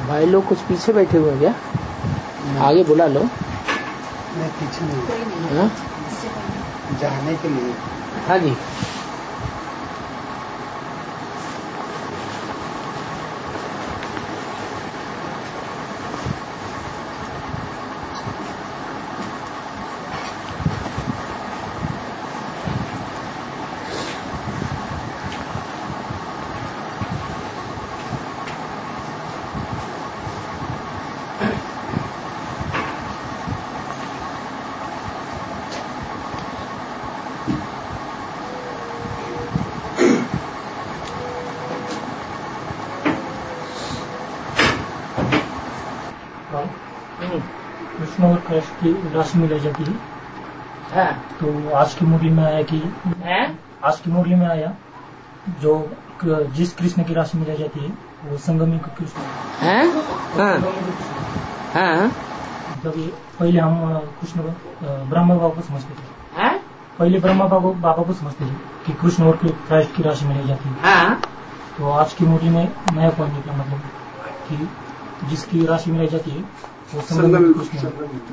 भाई लोग कुछ पीछे बैठे हुए हैं क्या? आगे बुला लो। नहीं, पीछे नहीं। हाँ? जाने के लिए। हाँ जी। कृष्ण और कृष्ण की राशि मिलाई जाती है। हाँ। तो आज की मुरली में आया कि आज की मुरली में आया जो जिस कृष्ण की राशि मिलाई जाती है वो संगमी कृष्ण। हाँ। जब पहले हम कृष्ण ब्रह्मा बाबा को समझते थे। पहले ब्रह्मा बाबा को समझते थे कि कृष्ण और कृष्ण की राशि मिलाई जाती है। तो आज की मुरली में नया पॉइंट निकला, मतलब कि जिसकी राशि मिलाई जाती है वो संगमी कृष्ण।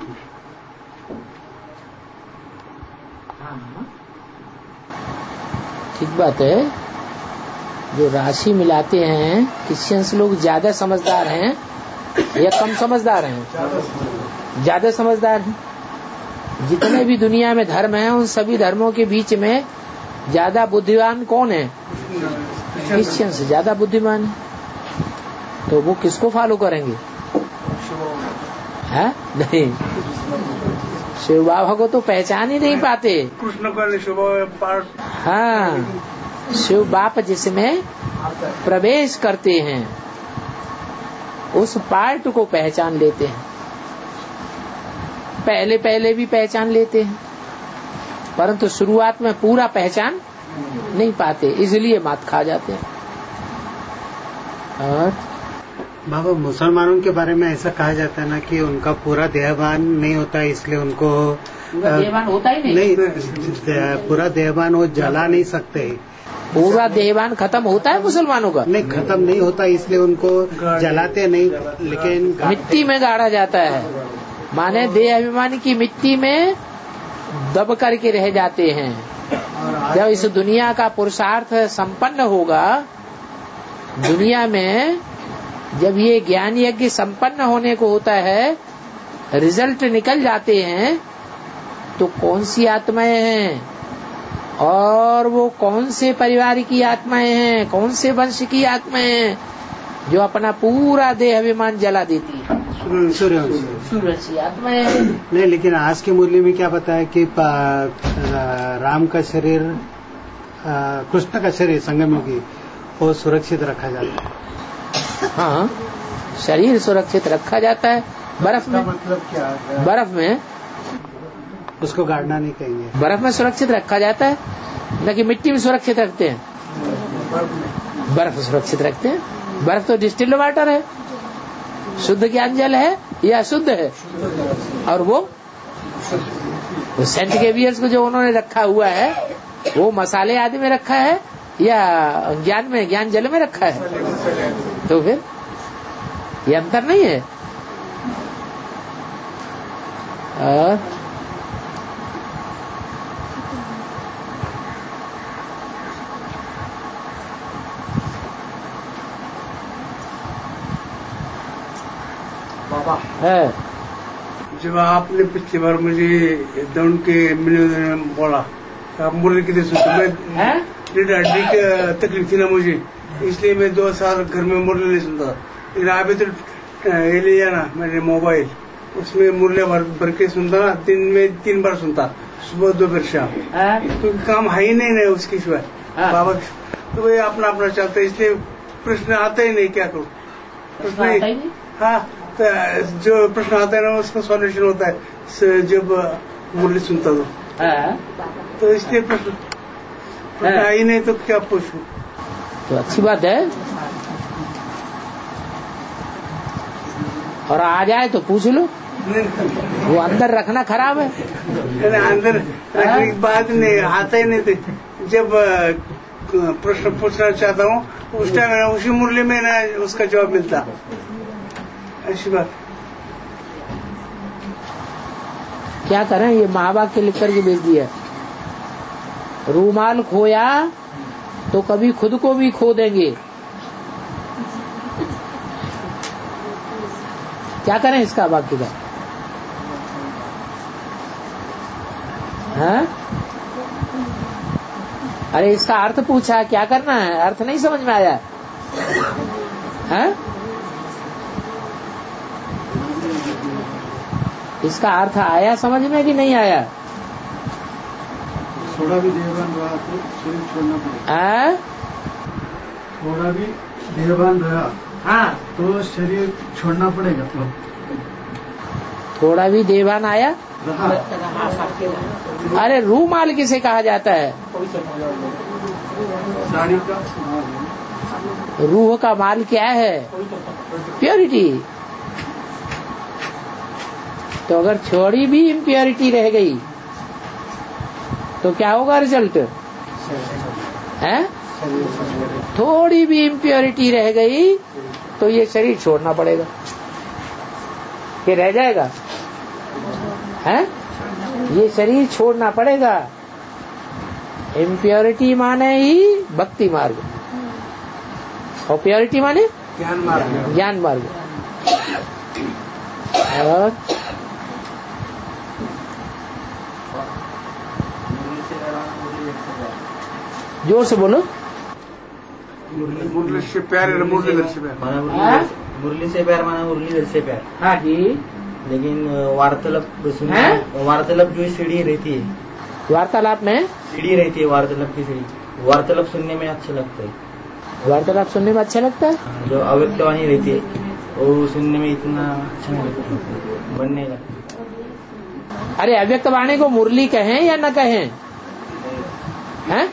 ठीक बात है। जो राशि मिलाते हैं क्रिश्चियंस लोग ज्यादा समझदार हैं या कम समझदार हैं? ज्यादा समझदार हैं। जितने भी दुनिया में धर्म हैं उन सभी धर्मों के बीच में ज्यादा बुद्धिमान कौन है? क्रिश्चियंस ज्यादा बुद्धिमान है। तो वो किसको फॉलो करेंगे? है नहीं, शिव बाबा को तो पहचान ही नहीं पाते। कृष्ण का हाँ, शिव बाप जिसमें प्रवेश करते हैं उस पार्ट को पहचान लेते हैं। पहले भी पहचान लेते हैं परंतु शुरुआत में पूरा पहचान नहीं पाते, इसलिए मात खा जाते हैं। और बाबा मुसलमानों के बारे में ऐसा कहा जाता है ना कि उनका पूरा देहभान नहीं होता, इसलिए उनको देहभान होता ही नहीं। पूरा देहभान वो जला नहीं सकते। पूरा देहभान खत्म होता है मुसलमानों का? नहीं, खत्म नहीं होता, इसलिए उनको जलाते नहीं, लेकिन मिट्टी में गाड़ा जाता है। माने देह अभिमान की मिट्टी में दब करके रह जाते हैं। जब इस दुनिया का पुरुषार्थ संपन्न होगा, दुनिया में जब ये ज्ञान यज्ञ संपन्न होने को होता है, रिजल्ट निकल जाते हैं, तो कौन सी आत्माएं हैं और वो कौन से परिवार की आत्माएं हैं, कौन से वंश की आत्माएं हैं जो अपना पूरा देह अभिमान जला देती है? सूर्यवंशी आत्माएं हैं। नहीं, लेकिन आज की मुरली में क्या बताया कि राम का शरीर, कृष्ण का शरीर संगम की वो सुरक्षित रखा जाता है। हाँ, शरीर सुरक्षित रखा जाता है। बर्फ में मतलब क्या है? बर्फ में उसको गाड़ना नहीं कहेंगे। बर्फ में सुरक्षित रखा जाता है, न कि मिट्टी में सुरक्षित रखते हैं। बर्फ सुरक्षित रखते हैं। बर्फ तो डिस्टिल्ड वाटर है, शुद्ध ज्ञान जल है या अशुद्ध है? और वो सेंट गेवियर्स को जो उन्होंने रखा हुआ है वो मसाले आदि में रखा है या ज्ञान जल में रखा है? तो फिर ये अंतर नहीं है। और बाबा है जब आपने पिछली बार मुझे दौड़ के मिलने बोला तो आप मुरली कितने सुनते? मैं हड्डी की तकलीफ थी ना मुझे, इसलिए मैं 2 साल घर में मुरली नहीं सुनता। लेकिन अभी तो ये लिया ना मैंने मोबाइल, उसमें मुरली भर के सुनता ना, दिन में 3 बार सुनता, सुबह दोपहर शाम। क्योंकि काम है ही नहीं उसकी सिवाय बाबा, तो वही अपना अपना चलता है, इसलिए प्रश्न आता ही नहीं। क्या करूँ? प्रश्न हाँ, तो जो प्रश्न आता है ना उसका सॉल्यूशन होता है जब मुरली सुनता तो इसलिए प्रश्न ही नहीं तो क्या पूछूं? तो अच्छी बात है। और आ जाए तो पूछ लो, वो अंदर रखना खराब है। अंदर रखने की बात नहीं, आता ही नहीं थे। जब प्रश्न पूछना चाहता हूँ उस टाइम उसी मुरली में ना उसका जवाब मिलता। ऐसी बात। क्या करें, ये महाभाग के लिख करके भेज दिया। रूमाल खोया तो कभी खुद को भी खो देंगे। क्या करें इसका वाक्य का? हाँ? अरे इसका अर्थ पूछा, क्या करना है? अर्थ नहीं समझ में आया? हाँ? इसका अर्थ आया समझ में कि नहीं आया? थोड़ा भी देहवान रहा तो शरीर छोड़ना पड़ेगा। थोड़ा भी देहवान रहा हाँ, तो शरीर छोड़ना पड़ेगा। तो थोड़ा भी देवान आया। अरे रूमाल किसे कहा जाता है? साड़ी का रूह का माल क्या है? प्योरिटी। तो अगर थोड़ी भी इम्प्योरिटी रह गई तो क्या होगा रिजल्ट? है? थोड़ी भी इम्प्योरिटी रह गई तो ये शरीर छोड़ना पड़ेगा। कि रह जाएगा? है? ये शरीर छोड़ना पड़ेगा। इम्प्योरिटी माने ही भक्ति मार्ग, और प्योरिटी माने ज्ञान मार्ग। ज्ञान मार्ग। और जोर से बोलो। मुरली से प्यार है, मुरलीधर से प्यार। मुरली से प्यार माना मुरलीधर से प्यार। हाँ जी। लेकिन वार्तालाप जो सीढ़ी रहती है, वार्तालाप में सीढ़ी रहती है, वार्तालाप की सीढ़ी, वार्तालाप सुनने में अच्छा लगता है। वार्तालाप सुनने में अच्छा लगता है। जो अव्यक्तवाणी रहती है वो सुनने में इतना अच्छा नहीं लगता, मन नहीं लगता। अरे अव्यक्त वाणी को मुरली कहें या न कहें? हैं?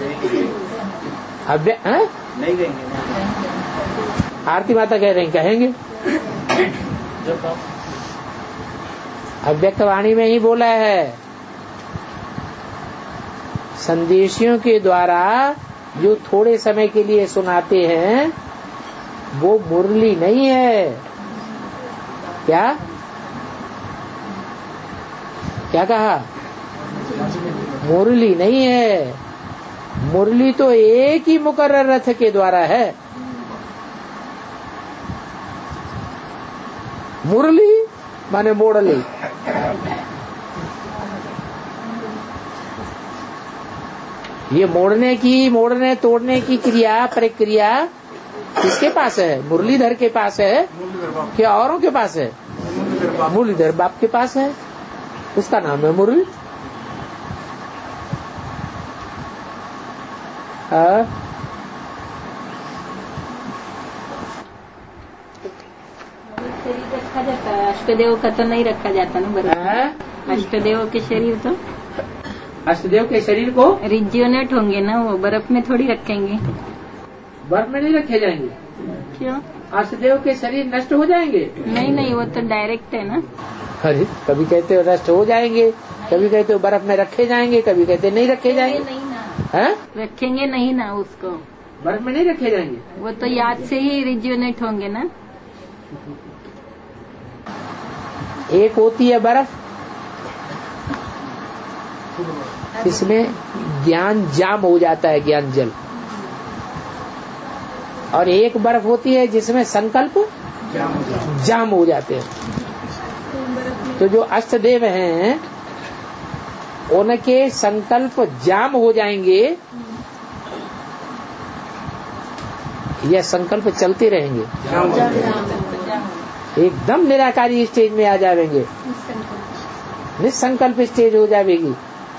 नहीं कहेंगे। आरती माता कह रही कहेंगे। अव्यक्त वाणी में ही बोला है। संदेशियों के द्वारा जो थोड़े समय के लिए सुनाते हैं वो मुरली नहीं है। क्या क्या कहा? मुरली नहीं है। मुरली तो एक ही मुकर्रर रथ के द्वारा है। मुरली माने मोड़ली। ये मोड़ने तोड़ने की क्रिया प्रक्रिया किसके पास है? मुरलीधर के पास है क्या औरों के पास है? मुरलीधर बाप के पास है, उसका नाम है मुरली। शरीर रखा जाता है, अष्टदेव का तो नहीं रखा जाता ना बर्फ। अष्टदेव के शरीर तो अष्टदेव के शरीर को रिज्यूनेट होंगे ना, वो बर्फ में थोड़ी रखेंगे। बर्फ में नहीं रखे जाएंगे। क्यों? अष्टदेव के शरीर नष्ट हो जाएंगे? नहीं, वो तो डायरेक्ट है ना। अरे कभी कहते हो नष्ट हो जाएंगे, कभी कहते हो बर्फ में रखे जाएंगे, कभी कहते नहीं रखे जाएंगे। नहीं ना, है? रखेंगे नहीं ना उसको, बर्फ में नहीं रखे जाएंगे। वो तो याद से ही रिज्यूनेट होंगे ना। एक होती है बर्फ, इसमें ज्ञान जाम हो जाता है, ज्ञान जल। और एक बर्फ होती है जिसमें संकल्प जाम हो जाते हैं। तो जो अष्टदेव हैं उनके संकल्प जाम हो जाएंगे या संकल्प चलते रहेंगे? एकदम निराकारी स्टेज में आ जाएंगे, निसंकल्प स्टेज हो जाएगी।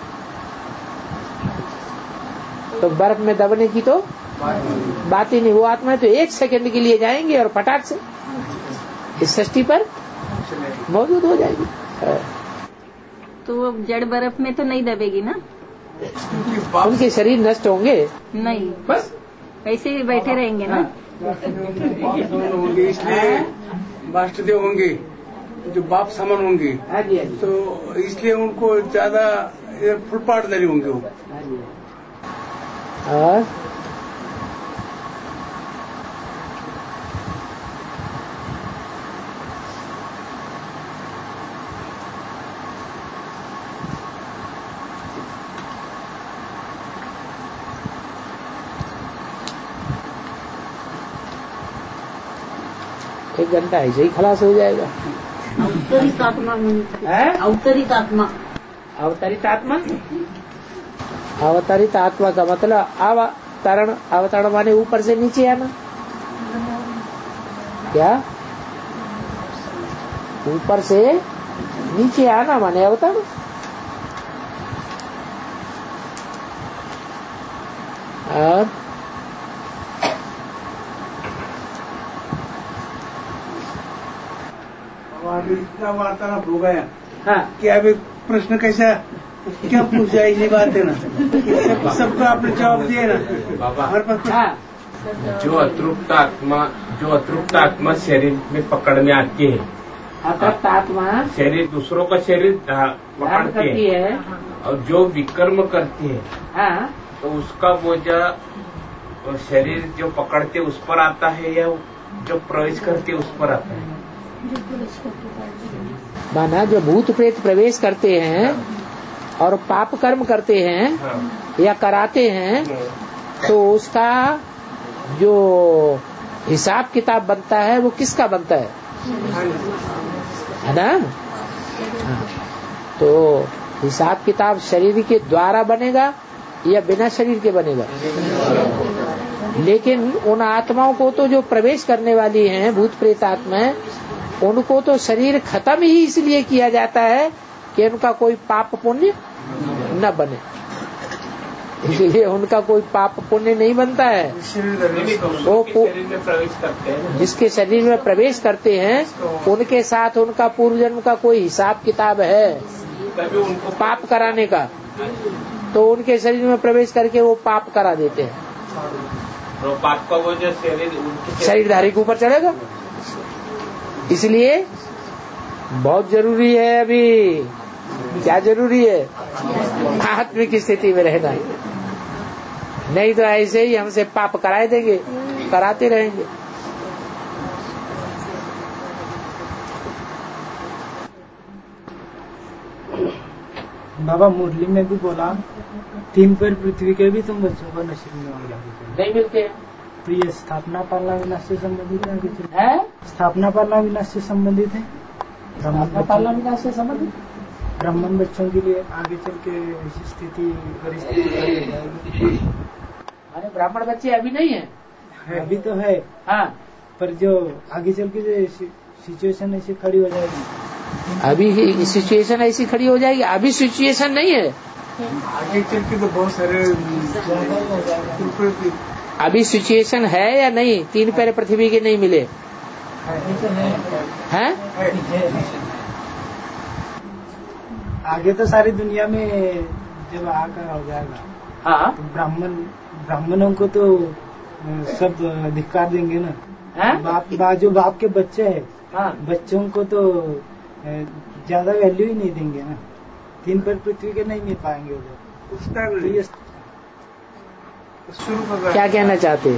तो बर्फ में दबने की तो बात ही नहीं। वो आत्मा तो एक सेकंड के लिए जाएंगे और फटाक से इस सृष्टि पर मौजूद हो जाएगी। तो वो जड़ बर्फ में तो नहीं दबेगी ना, उनके शरीर नष्ट होंगे नहीं, बस ऐसे ही बैठे रहेंगे ना। होंगे, इसलिए वाष्टदेव होंगे जो बाप समान होंगे, तो इसलिए उनको ज्यादा फुलपाटदारी होंगे वो। और 1 घंटा ऐसे ही खलास हो जाएगा। अवतरित आत्मा अवतरित आत्मा अवतरित आत्मा, अवतरित आत्मा का मतलब अवतरण, अवतरण माने ऊपर से नीचे आना। क्या? ऊपर से नीचे आना माने अवतरण। और इतना वार्तालाप हो गया। हाँ, कि अभी प्रश्न कैसा क्या पूछा, इसी बात है ना, सबका आपने जवाब दिया ना बाबा। हमारे पास। हाँ, जो अतृप्त आत्मा शरीर में पकड़ने आती है, अतृप्त आत्मा शरीर दूसरों का शरीर पकड़ती है और जो विकर्म करती है, हाँ, तो उसका बोझा शरीर जो पकड़ते उस पर आता है या जो प्रवेश करते उस पर आता है? माना जो भूत प्रेत प्रवेश करते हैं और पाप कर्म करते हैं या कराते हैं, तो उसका जो हिसाब किताब बनता है वो किसका बनता है ना? तो हिसाब किताब शरीर के द्वारा बनेगा या बिना शरीर के बनेगा? लेकिन उन आत्माओं को तो जो प्रवेश करने वाली हैं, भूत प्रेत आत्माएं, उनको तो शरीर खत्म ही इसलिए किया जाता है कि उनका कोई पाप पुण्य न बने, इसलिए उनका कोई पाप पुण्य नहीं बनता है। वो शरीर में प्रवेश करते हैं, जिसके शरीर में प्रवेश करते हैं उनके साथ उनका पूर्व जन्म का कोई हिसाब किताब है तभी उनको पाप कराने का, तो उनके शरीर में प्रवेश करके वो पाप करा देते हैं। तो पाप का वो जो शरीरधारी के ऊपर चढ़ेगा। इसलिए बहुत जरूरी है, अभी क्या जरूरी है? आत्मिक स्थिति में रहना, नहीं तो ऐसे ही हमसे पाप कराए देंगे, कराते रहेंगे। बाबा मुरली में भी बोला 3 पैर पृथ्वी के भी तुम बच्चों को नसीब में हो जाते नहीं मिलते। तो ये स्थापना पालना विनाश से संबंधित है? स्थापना पालना विनाश से संबंधित है? पालना विनाश से संबंधित ब्राह्मण बच्चों के लिए आगे चल के ऐसी स्थिति परिस्थिति खड़ी हो जाएगी। अरे ब्राह्मण बच्चे अभी नहीं है, अभी तो है। हाँ, पर जो आगे चल के जो सिचुएशन ऐसी खड़ी हो जाएगी, अभी सिचुएशन ऐसी खड़ी हो जाएगी। अभी सिचुएशन नहीं है, आगे चल के तो बहुत सारे अभी सिचुएशन है या नहीं? 3 पैर पृथ्वी के नहीं मिले हैं? आगे तो सारी दुनिया में जब आकर हो जाएगा, हाँ, तो ब्राह्मणों को तो सब धिक्कार देंगे ना। जो बाप के बच्चे हैं, हाँ, बच्चों को तो ज्यादा वैल्यू ही नहीं देंगे ना। 3 पैर पृथ्वी के नहीं मिल पाएंगे उधर। तो ये क्या कहना चाहते?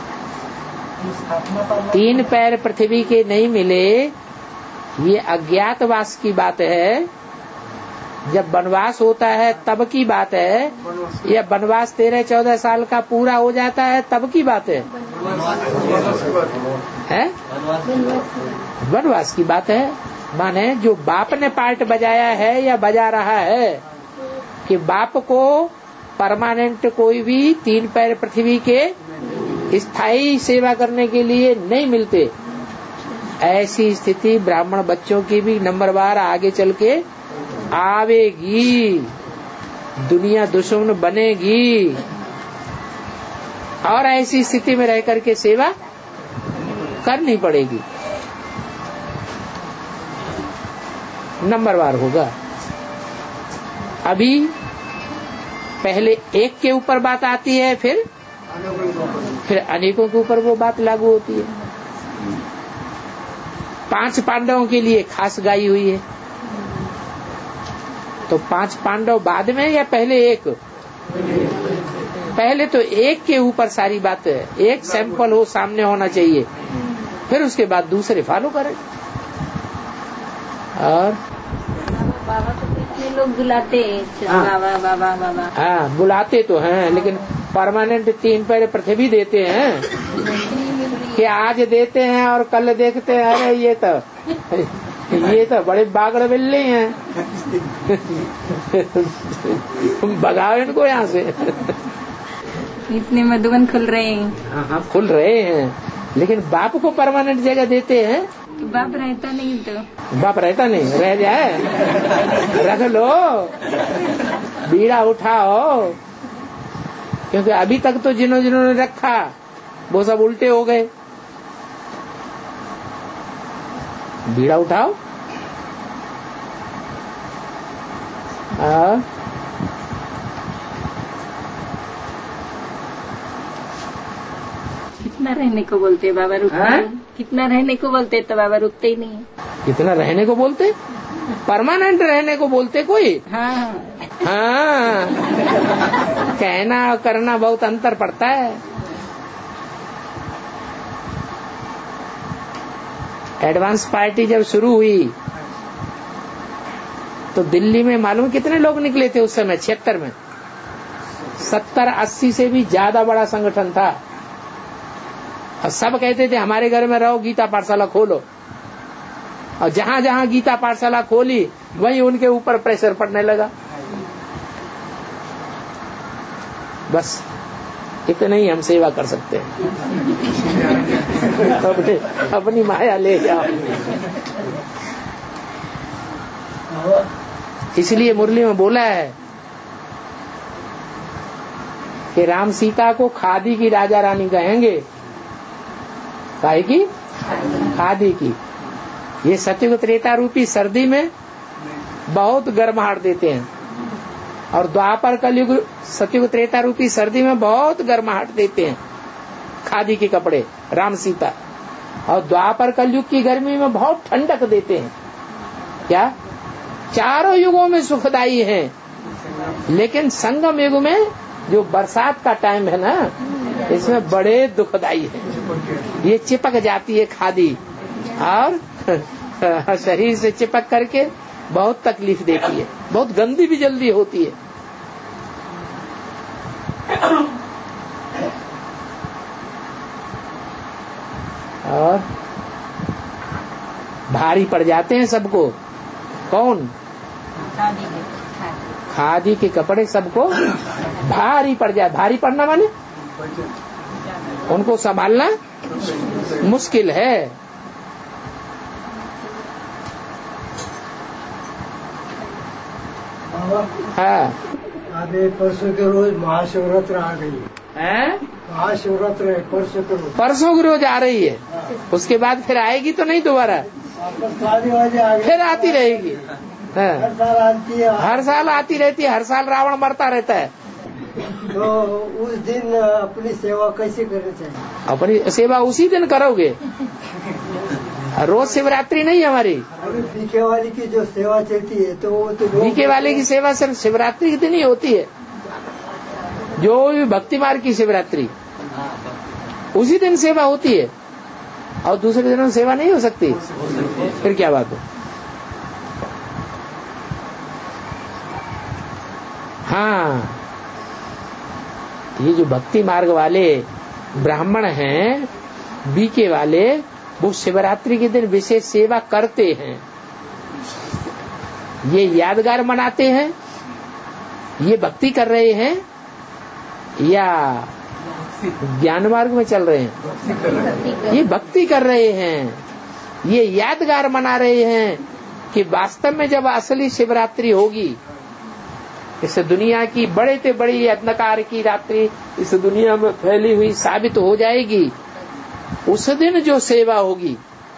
3 पैर पृथ्वी के नहीं मिले, ये अज्ञातवास की बात है। जब वनवास होता है तब की बात है, या वनवास 13-14 साल का पूरा हो जाता है तब की बात है? वनवास की बात है। माने जो बाप ने पार्ट बजाया है या बजा रहा है कि बाप को परमानेंट कोई भी 3 पैर पृथ्वी के स्थायी सेवा करने के लिए नहीं मिलते, ऐसी स्थिति ब्राह्मण बच्चों की भी नंबरवार आगे चल के आवेगी। दुनिया दुश्मन बनेगी और ऐसी स्थिति में रह करके सेवा करनी पड़ेगी, नंबरवार होगा। अभी पहले एक के ऊपर बात आती है, फिर अनेकों के ऊपर वो बात लागू होती है। 5 पांडवों के लिए खास गाई हुई है, तो 5 पांडव बाद में या पहले एक? पहले तो एक के ऊपर सारी बात है, एक सैंपल हो सामने होना चाहिए, फिर उसके बाद दूसरे फॉलो करें। और बाबा को कितने लोग बुलाते हैं, बाबा बाबा बाबा। हाँ, बुलाते तो हैं, लेकिन परमानेंट 3 पैर पृथ्वी देते हैं कि आज देते हैं और कल देखते हैं अरे ये तो बड़े बागड़ बिल्ली हैं। भगाओ इनको यहाँ से। इतने मधुबन खुल रहे हैं। हाँ खुल रहे हैं, लेकिन बाप को परमानेंट जगह देते हैं। तो बाप रहता नहीं, तो बाप रहता नहीं, रह जाए रख लो, बीड़ा उठाओ। क्योंकि अभी तक तो जिन्होंने रखा वो सब उल्टे हो गए। बीड़ा उठाओ। कितना रहने को बोलते हैं बाबा, रुकते कितना रहने को बोलते हैं तो बाबा रुकते ही नहीं। कितना रहने को बोलते? परमानेंट रहने को बोलते कोई। हाँ कहना और करना बहुत अंतर पड़ता है। एडवांस पार्टी जब शुरू हुई तो दिल्ली में मालूम कितने लोग निकले थे उस समय? 76 में 70-80 से भी ज्यादा बड़ा संगठन था। और सब कहते थे हमारे घर में रहो, गीता पाठशाला खोलो। और जहां जहां गीता पाठशाला खोली वहीं उनके ऊपर प्रेशर पड़ने लगा। बस इतना ही हम सेवा कर सकते हैं। अपनी माया ले जाओ। इसलिए मुरली में बोला है कि राम सीता को खादी की राजा रानी कहेंगे। काहे की? खादी की। ये सत्युग त्रेता रूपी सर्दी में बहुत गर्माहट देते हैं, और द्वापर कलयुग सत्युग त्रेता रूपी सर्दी में बहुत गर्माहट देते हैं खादी के कपड़े राम सीता। और द्वापर कलयुग की गर्मी में बहुत ठंडक देते हैं। क्या? चारों युगों में सुखदायी है, लेकिन संगम युग में जो बरसात का टाइम है ना, इसमें बड़े दुखदायी है। ये चिपक जाती है खादी और शरीर से चिपक करके बहुत तकलीफ देती है, बहुत गंदी भी जल्दी होती है। और भारी पड़ जाते हैं सबको। कौन? खादी के कपड़े सबको भारी पड़ जाए। भारी पड़ना माने उनको संभालना मुश्किल है। हाँ, आगे परसों के रोज महाशिवरात्रि आ गई है। महाशिवरात्रि है परसों के रोज। परसों की रोज आ रही है। उसके बाद फिर आएगी तो नहीं दोबारा? फिर आती रहेगी। हर साल आती है। हर साल आती रहती है। हर साल रावण मरता रहता है। तो उस दिन अपनी सेवा कैसे करनी चाहिए? अपनी सेवा उसी दिन करोगे। रोज शिवरात्रि नहीं हमारी। बीके वाले की जो सेवा चलती है तो वो तो बीके वाले की सेवा सिर्फ शिवरात्रि के दिन ही होती है। जो भी भक्ति मार्ग की शिवरात्रि उसी दिन सेवा होती है, और दूसरे दिनों में सेवा नहीं हो सकती। फिर क्या बात है? हाँ, ये जो भक्ति मार्ग वाले ब्राह्मण हैं, बीके वाले, वो शिवरात्रि के दिन विशेष सेवा करते हैं। ये यादगार मनाते हैं, ये भक्ति कर रहे हैं या ज्ञान मार्ग में चल रहे हैं? ये भक्ति कर रहे हैं। ये यादगार मना रहे हैं कि वास्तव में जब असली शिवरात्रि होगी, इस दुनिया की बड़े से बड़ी अंधकार की रात्रि इस दुनिया में फैली हुई साबित हो जाएगी, उस दिन जो सेवा होगी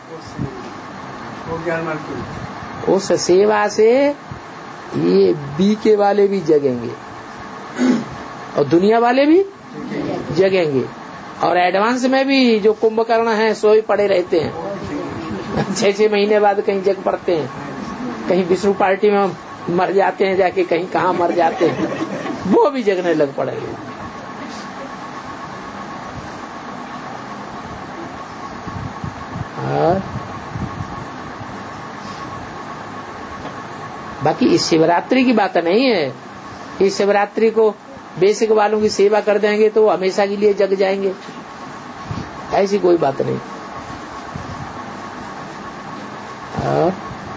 उस सेवा से ये बीके वाले भी जगेंगे और दुनिया वाले भी जगेंगे। और एडवांस में भी जो कुंभकर्ण हैं सोए पड़े रहते हैं। 6-6 महीने बाद कहीं जग पड़ते हैं, कहीं विष्णु पार्टी में मर जाते हैं जाके, कहीं कहाँ मर जाते हैं, वो भी जगने लग पड़ेंगे। बाकी इस शिवरात्रि की बात नहीं है। इस शिवरात्रि को बेसिक वालों की सेवा कर देंगे तो वो हमेशा के लिए जग जाएंगे। ऐसी कोई बात नहीं। और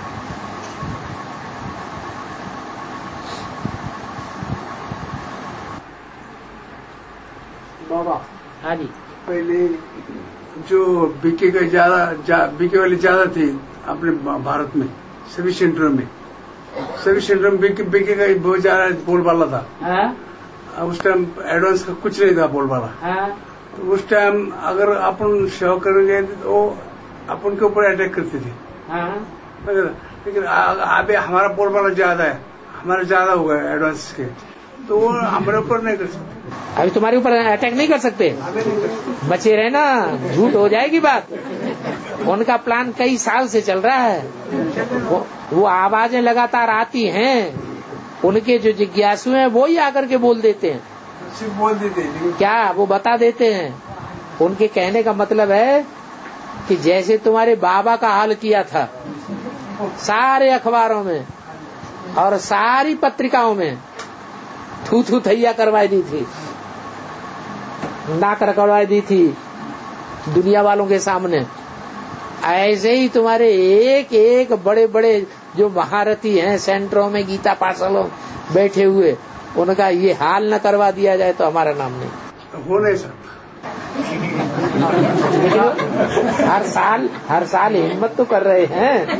बाबा हाँ जी, पहले जो बीके का बीके वाले ज्यादा थे अपने भारत में, सभी सेंटरों में बीके का बहुत ज्यादा बोलबाला था। उस टाइम एडवांस का कुछ नहीं था बोलबाला। तो उस टाइम अगर अपन सेवा करेंगे तो अपन के ऊपर अटैक करते थे। लेकिन अभी हमारा बोलबाला ज्यादा है, हमारा ज्यादा हो गया एडवांस के, तो वो हमारे ऊपर नहीं कर सकते। अभी तुम्हारे ऊपर अटैक नहीं कर सकते, बचे रहना, झूठ हो जाएगी बात। उनका प्लान कई साल से चल रहा है, वो आवाजें लगातार आती हैं, उनके जो जिज्ञासु हैं वो ही आकर के बोल देते हैं, क्या वो बता देते हैं। उनके कहने का मतलब है कि जैसे तुम्हारे बाबा का हाल किया था, सारे अखबारों में और सारी पत्रिकाओं में थू थू थैया करवाई दी थी, नाक रखवाई दी थी दुनिया वालों के सामने, ऐसे ही तुम्हारे एक एक बड़े बड़े जो महारथी हैं सेंटरों में, गीता पाठशालों बैठे हुए, उनका ये हाल न करवा दिया जाए तो हमारा नाम नहीं हो नहीं सकता। हर साल हिम्मत तो कर रहे हैं,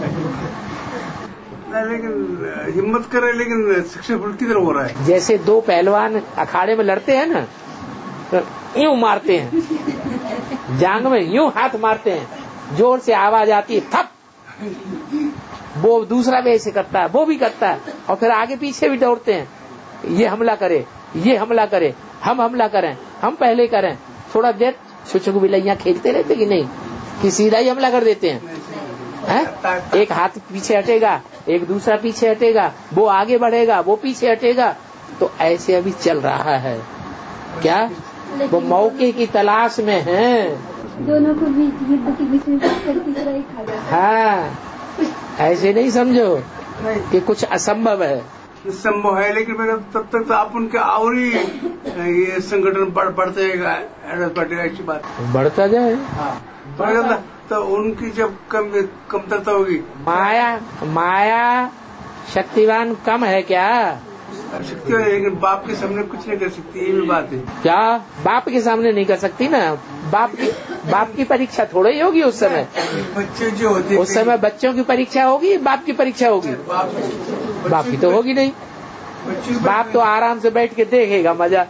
लेकिन हिम्मत कर रहे, लेकिन सक्सेसफुल किधर हो रहा है। जैसे दो पहलवान अखाड़े में लड़ते हैं ना, तो यूं मारते हैं, जांग में यूं हाथ मारते हैं, जोर से आवाज आती है थप, वो दूसरा भी ऐसे करता है, वो भी करता है, और फिर आगे पीछे भी दौड़ते हैं, ये हमला करे, ये हमला करे, हम हमला करें, हम पहले करें। थोड़ा देर छुछुक बिलैया खेलते रहते कि नहीं, कि सीधा ही हमला कर देते हैं। एक हाथ पीछे हटेगा, एक दूसरा पीछे हटेगा, वो आगे बढ़ेगा, वो पीछे हटेगा, तो ऐसे अभी चल रहा है। क्या वो मौके की तलाश में हैं, दोनों को युद्ध के बीच में। हाँ, ऐसे नहीं समझो कि कुछ असंभव है, संभव है, लेकिन तब तक तो आप उनके और ही ये संगठन बढ़ते बढ़ेगा, ऐसी बात बढ़ता जाए। हाँ, तो उनकी जब कमतरता होगी। माया शक्तिवान कम है क्या? शक्ति है, लेकिन बाप के सामने कुछ नहीं कर सकती, ये भी बात है। क्या बाप के सामने नहीं कर सकती ना? बाप की परीक्षा थोड़ा ही होगी उस समय। बच्चे जो होते उस समय बच्चों की परीक्षा होगी, बाप की परीक्षा होगी? बाप की तो होगी नहीं। बाप तो आराम से बैठ के देखेगा मजा।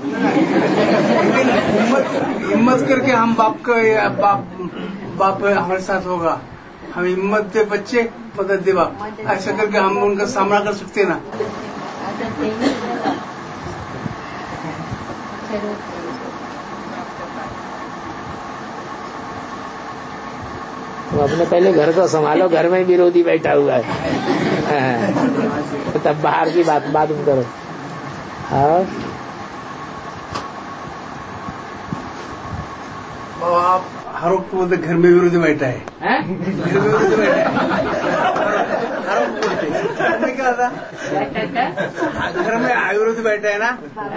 हिम्मत करके हम बाप हमारे साथ होगा, हम हिम्मत दे बच्चे, मदद दे बाप, ऐसा करके हम उनका सामना कर सकते ना। तो अपने पहले घर को संभालो, घर में विरोधी बैठा हुआ है, तब बाहर की बात बाद में करो। आप हर वक्त बोलते घर में विरोधी बैठा है, घर में विरोधी बैठा है, हर वक्त बोलते क्या था, घर में विरोधी बैठा है ना,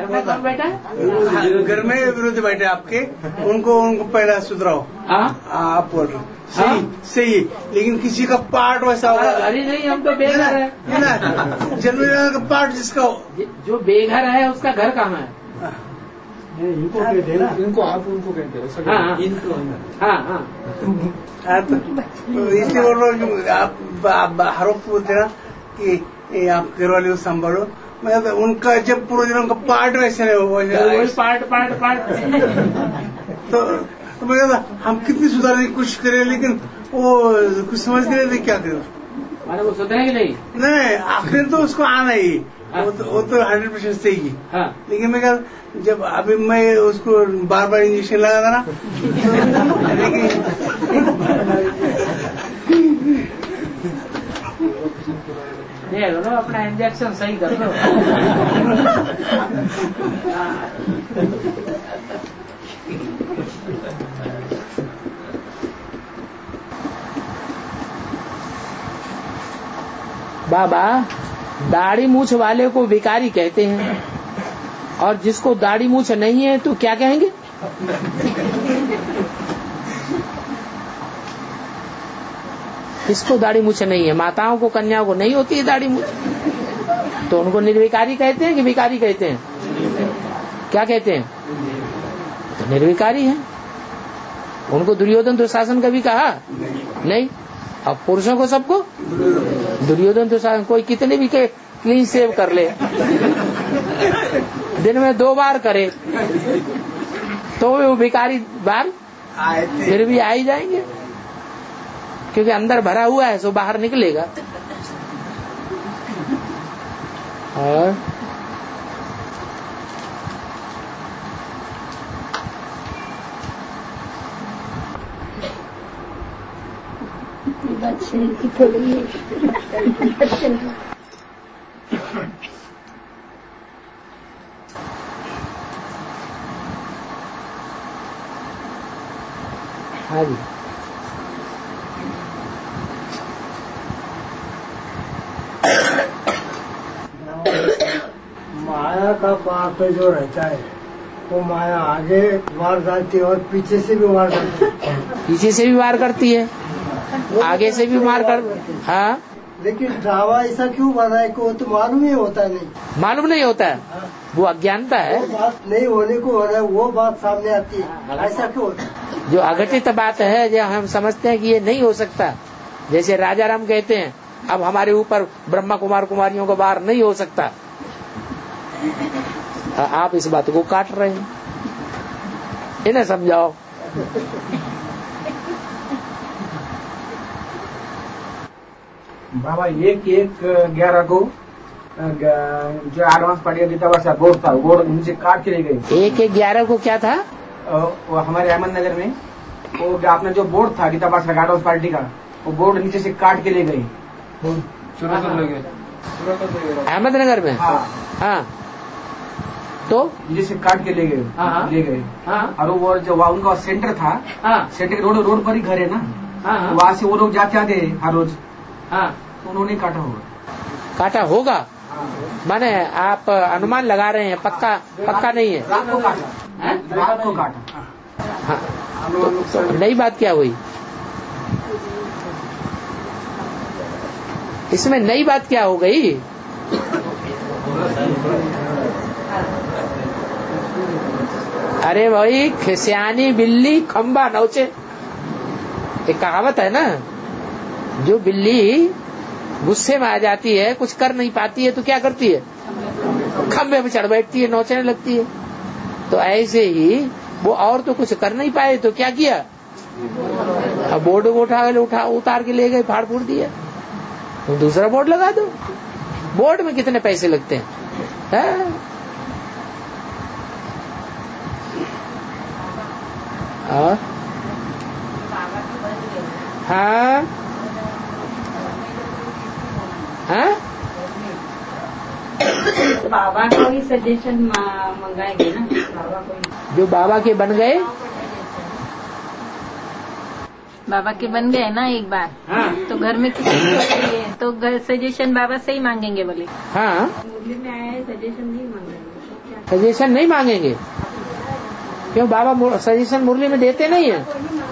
घर में विरोधी बैठे आपके, उनको पहला सुधराओ। आप बोल रहे सही, लेकिन किसी का पार्ट वैसा होगा। अरे नहीं, हम तो बेघर है ना, जन्म का पार्ट जिसका जो बेघर है उसका घर कहाँ है? इनको कहते हैं ना, इनको आप उनको कहते हो। हाँ। तो इसलिए बोल रहा हूँ, आप हर वक्त बोलते ना कि आप घर वाले को संभालो, मैं तो उनका जब पूरे दिन उनका पार्ट वैसे नहीं हो, पार्ट तो मैं कहता हम कितनी सुधारने की कोशिश करें, लेकिन वो कुछ समझ नहीं रहे क्या करें। माने वो सुधरेगी नहीं, आखिर तो उसको आना ही, वो तो 100% सही है। लेकिन मैं कहता जब अभी मैं उसको बार बार इंजेक्शन लगा था ना, लेकिन अपना इंजेक्शन सही कर लो। बाबा, दाढ़ी मूछ वाले को भिखारी कहते हैं, और जिसको दाढ़ी मूछ नहीं है तो क्या कहेंगे? किसको दाढ़ी मूछ नहीं है? माताओं को, कन्याओं को नहीं होती है दाढ़ी मूछ, तो उनको निर्विकारी कहते हैं कि विकारी कहते हैं? क्या कहते हैं? तो निर्विकारी है। उनको दुर्योधन दुशासन कभी कहा नहीं। अब पुरुषों को सबको दुर्योधन दुशासन, कोई कितने भी क्लीन सेव कर ले, दिन में 2 बार करे तो वो भिखारी बाल फिर भी आ ही जाएंगे, क्योंकि अंदर भरा हुआ है सो बाहर निकलेगा। और हाँ जी, माया का पाप जो रहता है वो माया आगे वार करती है और पीछे से भी वार करती है। पीछे से भी वार करती है, आगे से भी मार कर। हाँ, लेकिन ड्रामा ऐसा क्यों बना है कि वो तो मालूम ही होता नहीं। मालूम नहीं होता है, वो अज्ञानता है। वो बात नहीं होने को हो रहा है, वो बात सामने आती है, ऐसा क्यों होता है? जो अघटित बात है, जो हम समझते हैं कि ये नहीं हो सकता, जैसे राजा राम कहते हैं अब हमारे ऊपर ब्रह्मा कुमार कुमारियों को बाहर नहीं हो सकता, आप इस बात को काट रहे हैं, इन्हें समझाओ। बाबा 1/11 को जो एडवांस पार्टी का जितना वर्षा बोर्ड था, बोर्ड नीचे काट के ले गए। 1/11 को क्या था? वो हमारे अहमदनगर में वो अपना जो बोर्ड था गीता पास एडवांस पार्टी का, वो बोर्ड नीचे से काट के ले गए। अहमदनगर में? हाँ। तो नीचे से काट के ले गए। और वो जो उनका सेंटर था, सेंटर के रोड पर ही घर है ना, वहाँ से वो लोग जाते आते हर रोज। तो उन्होंने काटा होगा। माने आप अनुमान लगा रहे हैं, पक्का नहीं है। रात को काटा। हाँ, तो नई बात क्या हुई इसमें? नई बात क्या हो गई? अरे भाई, खिसियानी बिल्ली खंबा नौचे, एक कहावत है ना, जो बिल्ली गुस्से में आ जाती है, कुछ कर नहीं पाती है, तो क्या करती है? खंबे पे चढ़ बैठती है, नोचने लगती है। तो ऐसे ही वो और तो कुछ कर नहीं पाए, तो क्या किया? अब बोर्ड को उतार के ले गए, फाड़ फूड़ दिया। तो दूसरा बोर्ड लगा दो। बोर्ड में कितने पैसे लगते हैं? हाँ, बाबा को ही सजेशन मंगाएंगे ना, बाबा को। जो बाबा के बन गए, बाबा के बन गए ना एक बार। हाँ। तो घर में किसी को चाहिए तो घर सजेशन बाबा से ही मांगेंगे बोले। हाँ, मुरली में आए सजेशन नहीं मांगेंगे। सजेशन नहीं मांगेंगे? क्यों? बाबा सजेशन मुरली में देते नहीं है?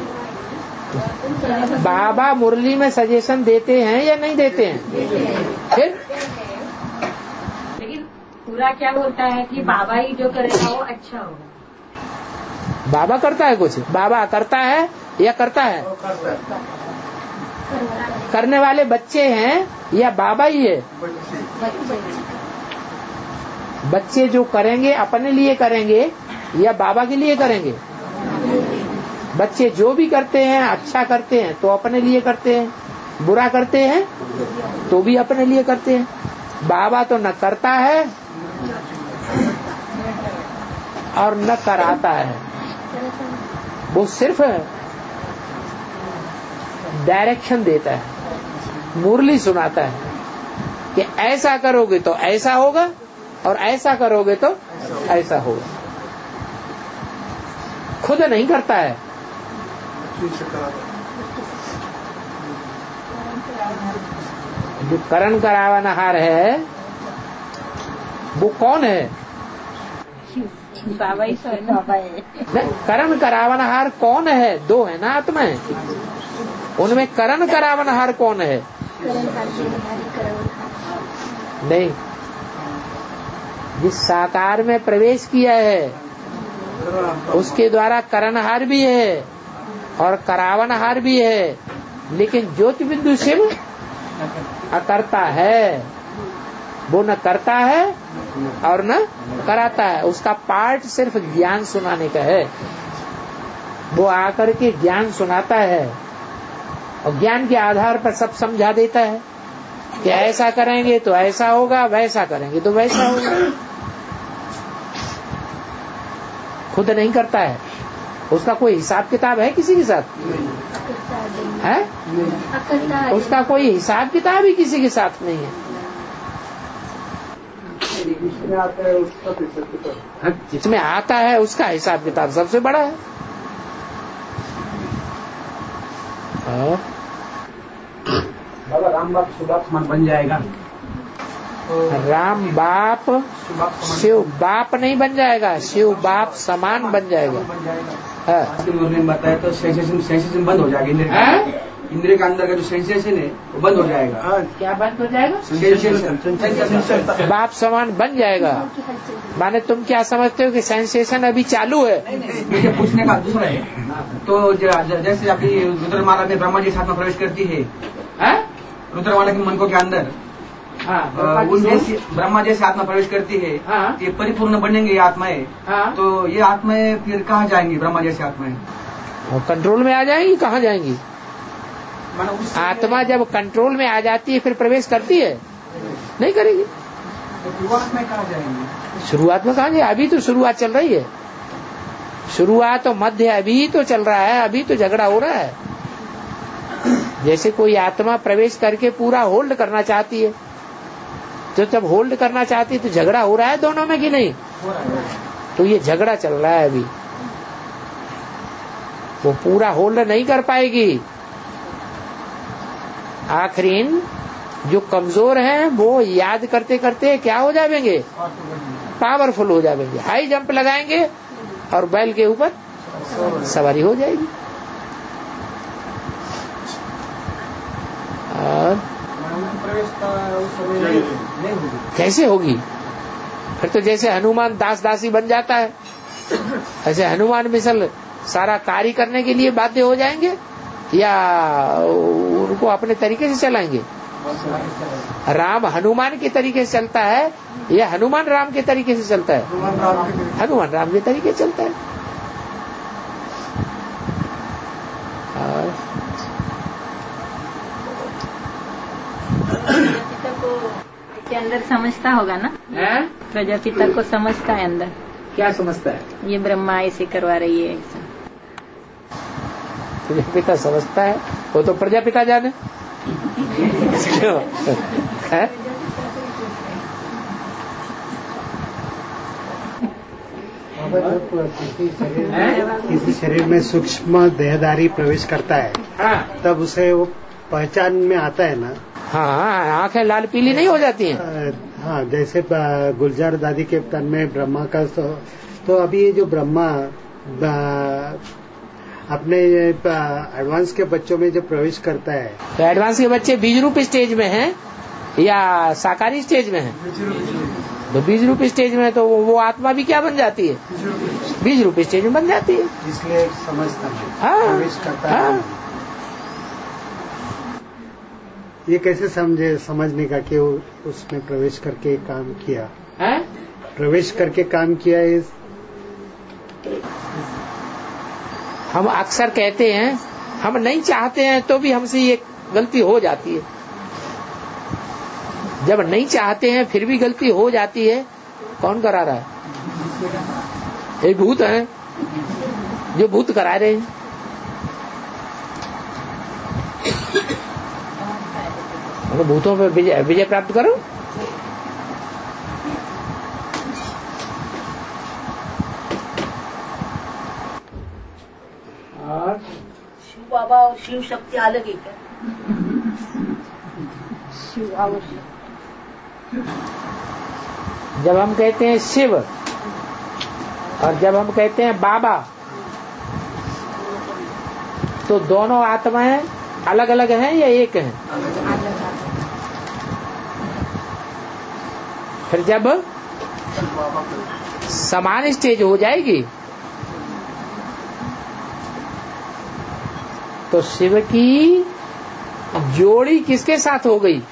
बाबा मुरली में सजेशन देते हैं या नहीं देते हैं? फिर लेकिन पूरा क्या होता है कि बाबा ही जो करेगा वो अच्छा होगा। बाबा करता है कुछ? बाबा करता है या करता है? करने वाले बच्चे हैं या बाबा ही है? बच्चे जो करेंगे अपने लिए करेंगे या बाबा के लिए करेंगे? बच्चे जो भी करते हैं, अच्छा करते हैं तो अपने लिए करते हैं, बुरा करते हैं तो भी अपने लिए करते हैं। बाबा तो न करता है और न कराता है, वो सिर्फ डायरेक्शन देता है, मुरली सुनाता है कि ऐसा करोगे तो ऐसा होगा और ऐसा करोगे तो ऐसा होगा। खुद नहीं करता है। जो करण करावनहार है वो कौन है? बाबा ही तो है। करण करावनहार कौन है? दो है ना आत्मा है। उनमें करण करावनहार कौन है? नहीं, जिस साकार में प्रवेश किया है उसके द्वारा करणहार भी है और करावनहार भी है, लेकिन ज्योतिबिंदु शिव अकर्ता है, वो न करता है और न कराता है। उसका पार्ट सिर्फ ज्ञान सुनाने का है। वो आकर के ज्ञान सुनाता है और ज्ञान के आधार पर सब समझा देता है कि ऐसा करेंगे तो ऐसा होगा, वैसा करेंगे तो वैसा होगा। खुद नहीं करता है। उसका कोई हिसाब किताब है किसी के साथ? है? उसका कोई हिसाब किताब ही किसी के साथ नहीं है। जिसमें आता है उसका हिसाब किताब सबसे बड़ा है। बाबा राम बाप शुभाप समान बन जाएगा। राम बाप शिव बाप नहीं बन जाएगा, शिव बाप समान बन जाएगा। बताया तो सेंसेशन बंद हो जाएगा। इंद्रिय के अंदर का जो सेंसेशन है वो बंद हो जाएगा। क्या बंद हो जाएगा? सेंसेशन बाप समान बन जाएगा। माने तुम क्या समझते हो कि सेंसेशन अभी चालू है? मुझे पूछने का दूसरा है। तो जैसे अभी रुद्रमाला में ब्रह्मा जी साथ में प्रवेश करती है, रुद्रमाला के मनकों के अंदर ब्रह्मा जैसे आत्मा प्रवेश करती है, ये परिपूर्ण बनेंगे ये आत्माएं। तो ये आत्माएं फिर कहाँ जाएंगी? ब्रह्मा जैसी आत्माएं कंट्रोल में आ जाएंगी। कहाँ जाएंगी? आत्मा जब कंट्रोल में आ जाती है फिर प्रवेश करती है? नहीं करेगी। शुरुआत में कहाँ जाएंगी? शुरुआत में कहाँ जाएगी? अभी तो शुरुआत चल रही है। शुरुआत तो मध्य अभी तो चल रहा है, अभी तो झगड़ा हो रहा है। जैसे कोई आत्मा प्रवेश करके पूरा होल्ड करना चाहती है, तो जब होल्ड करना चाहती है तो झगड़ा हो रहा है दोनों में कि नहीं? तो ये झगड़ा चल रहा है अभी। वो पूरा होल्ड नहीं कर पाएगी। आखिरीन जो कमजोर हैं वो याद करते करते क्या हो जाएंगे? पावरफुल हो जाएंगे। हाई जंप लगाएंगे और बैल के ऊपर सवारी हो जाएगी। और कैसे होगी? फिर तो जैसे हनुमान दास दासी बन जाता है, ऐसे हनुमान मिसल सारा कार्य करने के लिए बाध्य हो जाएंगे या उनको अपने तरीके से चलाएंगे? राम हनुमान के तरीके से चलता है या हनुमान राम के तरीके से चलता है? हनुमान राम के तरीके से चलता है। प्रजापिता को के अंदर समझता होगा ना? प्रजापिता को समझता है अंदर। क्या समझता है? ये ब्रह्मा ऐसे करवा रही है ऐसा। प्रजापिता समझता है, वो तो प्रजापिता जाने। क्यों? किसी शरीर में सूक्ष्म देहधारी प्रवेश करता है, तब उसे वो पहचान में आता है ना। हाँ, आंखें लाल पीली नहीं हो जाती हैं। हाँ, जैसे गुलजार दादी के तन में ब्रह्मा का तो अभी ये जो ब्रह्मा अपने एडवांस के बच्चों में जो प्रवेश करता है, तो एडवांस के बच्चे बीज रूप स्टेज में हैं या साकारी स्टेज में हैं? तो बीज रूप स्टेज में तो वो आत्मा भी क्या बन जाती है? बीज रूप स्टेज में बन जाती है। इसलिए समझता है, प्रवेश करता है। ये कैसे समझने का कि उसने प्रवेश करके काम किया? प्रवेश करके काम किया है। हम अक्सर कहते हैं हम नहीं चाहते हैं तो भी हमसे ये गलती हो जाती है। जब नहीं चाहते हैं फिर भी गलती हो जाती है। कौन करा रहा है? एक भूत है जो भूत करा रहे हैं। भूतों पर विजय प्राप्त करो। शिव बाबा और शिव शक्ति अलग है क्या? शिव आवश्यक। जब हम कहते हैं शिव और जब हम कहते हैं बाबा, तो दोनों आत्माएं अलग अलग हैं या एक हैं? फिर जब समान स्टेज हो जाएगी तो शिव की जोड़ी किसके साथ हो गई?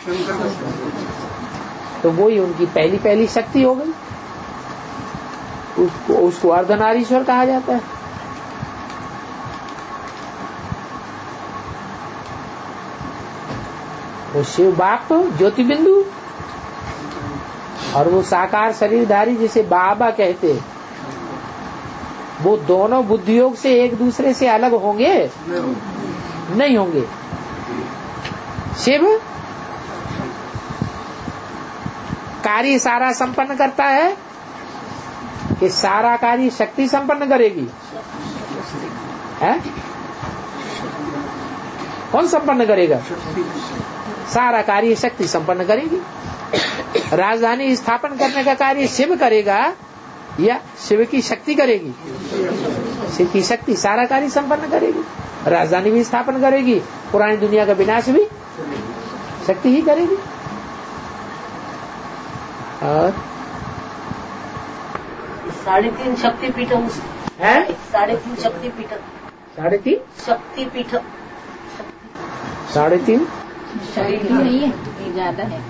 तो वही उनकी पहली शक्ति हो गई। उसको अर्धनारीश्वर कहा जाता है। वो शिव बाप ज्योति बिंदु और वो साकार शरीरधारी जिसे बाबा कहते, वो दोनों बुद्धि योग से एक दूसरे से अलग होंगे? नहीं होंगे। शिव कार्य सारा संपन्न करता है कि सारा कार्य शक्ति संपन्न करेगी? है? कौन संपन्न करेगा? सारा कार्य शक्ति संपन्न करेगी। राजधानी स्थापन करने का कार्य शिव करेगा या शिव की शक्ति करेगी? शिव की शक्ति सारा कार्य संपन्न करेगी। राजधानी भी स्थापन करेगी, पुरानी दुनिया का विनाश भी शक्ति ही करेगी। और 3.5 शक्तिपीठम है। 3.5 शक्तिपीठम 3.5 शक्तिपीठम 3.5 नहीं है, ज्यादा है।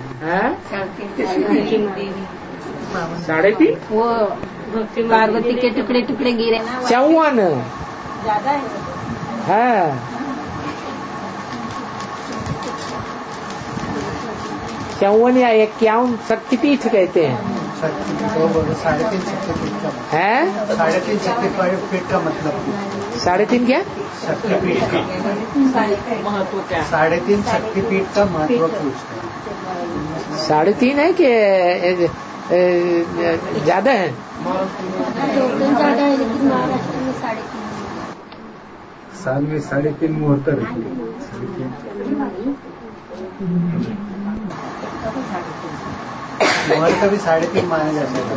3.5 वो पार्वती के टुकड़े टुकड़े गिरे ना, 54 ज्यादा है। 54 या 51 शक्तिपीठ कहते हैं। 3.5 शक्तिपीठ है। 3.5 शक्तिपीठ का मतलब 3.5 क्या? शक्तिपीठ का महत्व क्या? 3.5 शक्तिपीठ का महत्व पूछते हैं। 3.5 है कि ज्यादा है? ज्यादा है, लेकिन महाराष्ट्र में 3.5 साल में 3.5 मुहूर्त रहते मुहूर्त भी 3.5 माना जाता है।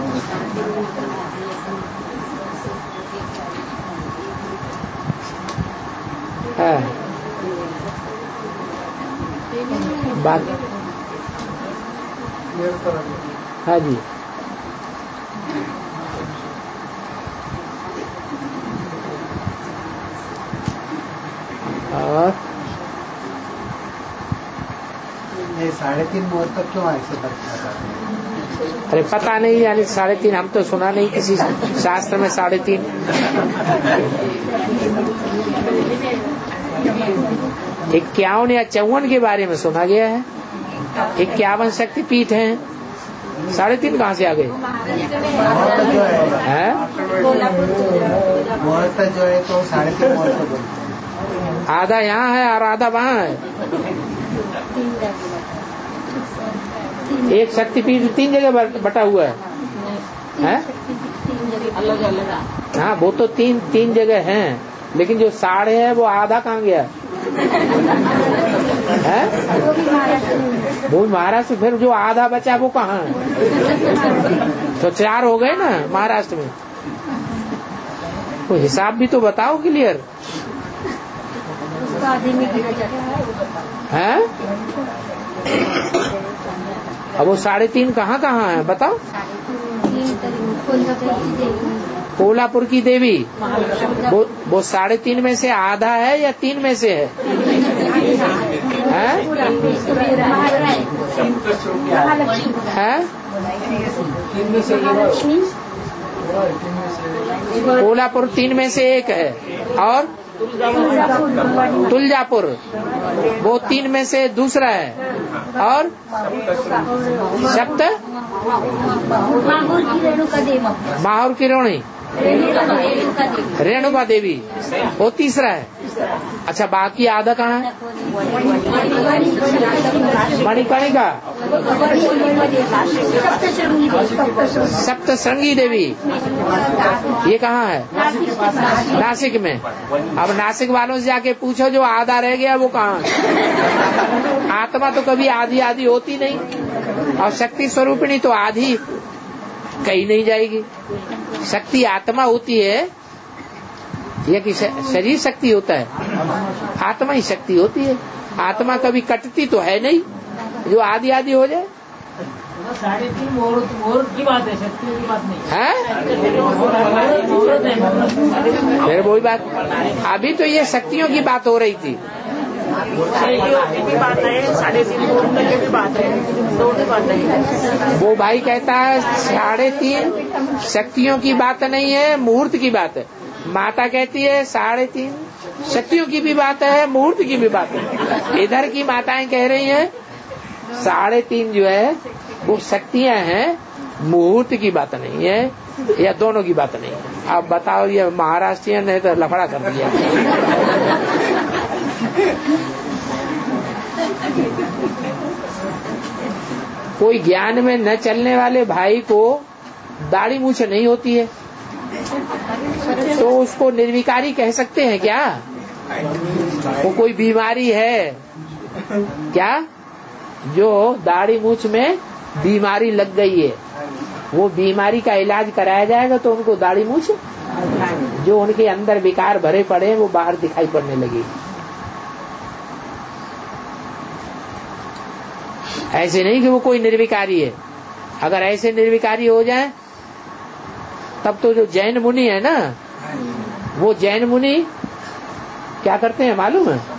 बात हाँ जी। और ये 3.5 मुहूर्त क्यों ऐसे बताते हैं? अरे पता नहीं, यानी 3.5 हम तो सुना नहीं किसी शास्त्र में 3.5। 51 या 54 के बारे में सुना गया है। 51 शक्तिपीठ हैं, 3.5 कहाँ से आ गए? मुहूर्त जो है तो 3.5 मुहूर्त बोलते हैं। आधा यहाँ है और आधा वहाँ है। एक शक्तिपीठ 3 जगह बटा हुआ है। अलग अलग। हाँ, वो तो 3 जगह हैं, लेकिन जो साढ़े है वो आधा कहाँ गया है? वो महाराष्ट्र। फिर जो आधा बचा वो कहाँ है? तो 4 हो गए ना महाराष्ट्र में। तो हिसाब भी तो बताओ क्लियर है। अब वो 3.5 कहाँ कहाँ है बताओ? कोल्हापुर की देवी, वो 3.5 में से आधा है या 3 में से है? कोल्हापुर 3 में से एक है। और तुलजापुर वो 3 में से दूसरा है। और सप्त माहौर की रोणी रेणुका देवी वो तीसरा है। अच्छा, बाकी आधा कहाँ है? मणिकर्णिका, सप्तशृंगी देवी ये कहाँ है? नासिक में। अब नासिक वालों से जाके पूछो जो आधा रह गया वो कहाँ है? आत्मा तो कभी आधी आधी होती नहीं, और शक्ति स्वरूपिणी तो आधी कहीं नहीं जाएगी। शक्ति आत्मा होती है या कि शरीर शक्ति होता है? आत्मा ही शक्ति होती है। आत्मा कभी कटती तो है नहीं, जो आदि आदि हो जाए। 3.5 मुहूर्त की बात है, शक्तियों की बात नहीं है। फिर वही बात, अभी तो ये शक्तियों की बात हो रही थी। की भी बात है, 3.5 मुहूर्त की भी बात है, दोनों बात है। वो भाई कहता है 3.5 शक्तियों की बात नहीं है, मुहूर्त की बात है। माता कहती है 3.5 शक्तियों की भी बात है, मुहूर्त की भी बात है। इधर की माताएं कह रही हैं 3.5 जो है वो शक्तियां हैं, मुहूर्त की बात नहीं है, या दोनों की बात नहीं है। अब बताओ, ये महाराष्ट्रियन ने तो लफड़ा कर दिया। कोई ज्ञान में न चलने वाले भाई को दाढ़ी मूछ नहीं होती है तो उसको निर्विकारी कह सकते हैं क्या? वो कोई बीमारी है क्या? जो दाढ़ी मूछ में बीमारी लग गई है, वो बीमारी का इलाज कराया जाएगा तो उनको दाढ़ी मूछ, जो उनके अंदर विकार भरे पड़े वो बाहर दिखाई पड़ने लगेगी। ऐसे नहीं कि वो कोई निर्विकारी है। अगर ऐसे निर्विकारी हो जाए तब तो जो जैन मुनि है ना, वो जैन मुनि क्या करते हैं मालूम है?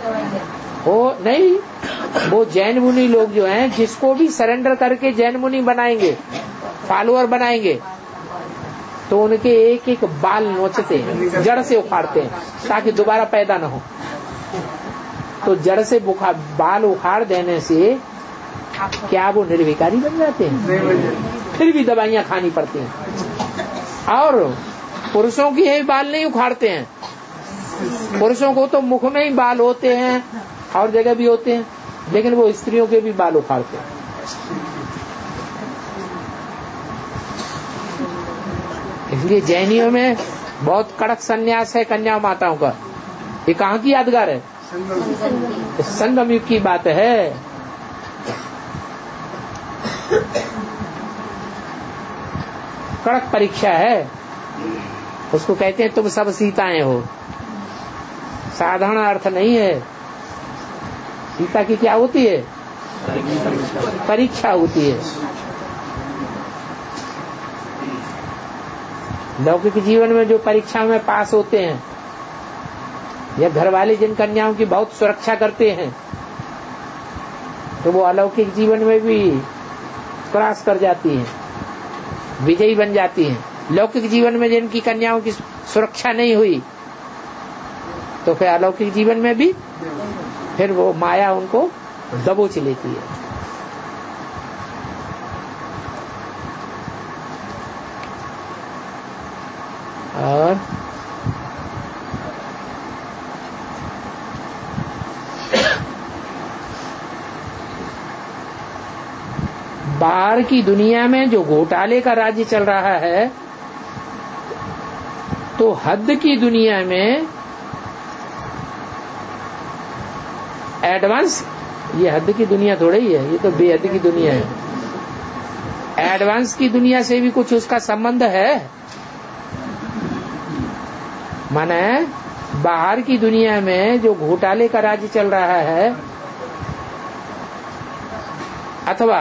वो जैन मुनि लोग जो हैं, जिसको भी सरेंडर करके जैन मुनि बनाएंगे, फॉलोअर बनाएंगे, तो उनके एक एक बाल नोचते हैं, जड़ से उखाड़ते हैं ताकि दोबारा पैदा न हो। तो जड़ से बाल उखाड़ देने से क्या वो निर्विकारी बन जाते हैं? फिर भी दवाइयाँ खानी पड़ती हैं। और पुरुषों की ही बाल नहीं उखाड़ते हैं, पुरुषों को तो मुख में ही बाल होते हैं और जगह भी होते हैं, लेकिन वो स्त्रियों के भी बाल उखाड़ते हैं। इसलिए जैनियों में बहुत कड़क संन्यास है कन्या माताओं का। ये कहाँ की यादगार है? संगम युग की बात है। कड़क परीक्षा है, उसको कहते हैं तुम सब सीताएं हो। साधारण अर्थ नहीं है। सीता की क्या होती है? परीक्षा होती है। लौकिक जीवन में जो परीक्षा में पास होते हैं, या घर वाले जिन कन्याओं की बहुत सुरक्षा करते हैं, तो वो अलौकिक जीवन में भी क्रॉस कर जाती हैं, विजयी बन जाती हैं। लौकिक जीवन में जिनकी कन्याओं की सुरक्षा नहीं हुई, तो फिर अलौकिक जीवन में भी फिर वो माया उनको दबोच लेती है। और बाहर की दुनिया में जो घोटाले का राज्य चल रहा है, तो हद की दुनिया में एडवांस, ये हद की दुनिया थोड़ी ही है, ये तो बेहद की दुनिया है। एडवांस की दुनिया से भी कुछ उसका संबंध है। माने बाहर की दुनिया में जो घोटाले का राज्य चल रहा है, अथवा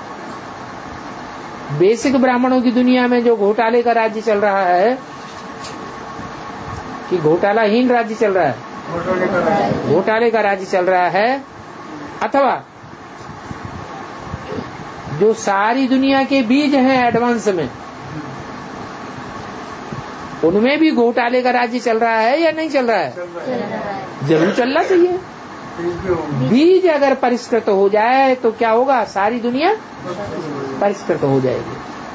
बेसिक ब्राह्मणों की दुनिया में जो घोटाले का राज्य चल रहा है, कि घोटालाहीन राज्य चल रहा है, घोटाले का राज्य चल रहा है, अथवा जो सारी दुनिया के बीज हैं एडवांस में, उनमें भी घोटाले का राज्य चल रहा है या नहीं चल रहा है? जरूर चलना चाहिए। बीज अगर परिष्कृत हो जाए तो क्या होगा? सारी दुनिया परिष्कृत हो जाएगी।